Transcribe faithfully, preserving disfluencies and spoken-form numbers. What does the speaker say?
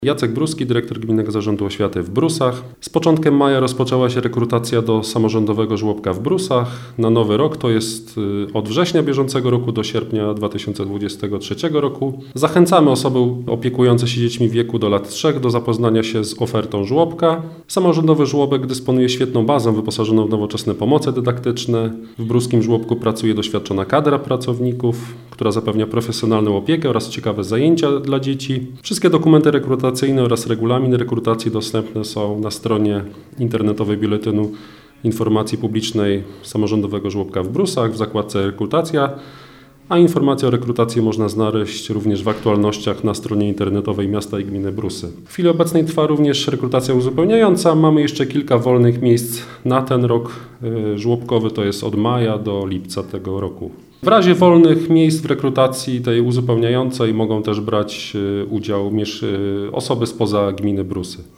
Jacek Bruski, dyrektor Gminnego Zarządu Oświaty w Brusach. Z początkiem maja rozpoczęła się rekrutacja do samorządowego żłobka w Brusach. Na nowy rok, to jest od września bieżącego roku do sierpnia dwa tysiące dwudziestego trzeciego roku. Zachęcamy osoby opiekujące się dziećmi w wieku do lat trzech do zapoznania się z ofertą żłobka. Samorządowy żłobek dysponuje świetną bazą wyposażoną w nowoczesne pomoce dydaktyczne. W bruskim żłobku pracuje doświadczona kadra pracowników, która zapewnia profesjonalną opiekę oraz ciekawe zajęcia dla dzieci. Wszystkie dokumenty rekrutacyjne oraz regulamin rekrutacji dostępne są na stronie internetowej Biuletynu Informacji Publicznej Samorządowego Żłobka w Brusach w zakładce Rekrutacja, a informacje o rekrutacji można znaleźć również w aktualnościach na stronie internetowej Miasta i Gminy Brusy. W chwili obecnej trwa również rekrutacja uzupełniająca. Mamy jeszcze kilka wolnych miejsc na ten rok żłobkowy, to jest od maja do lipca tego roku. W razie wolnych miejsc w rekrutacji tej uzupełniającej mogą też brać udział osoby spoza gminy Brusy.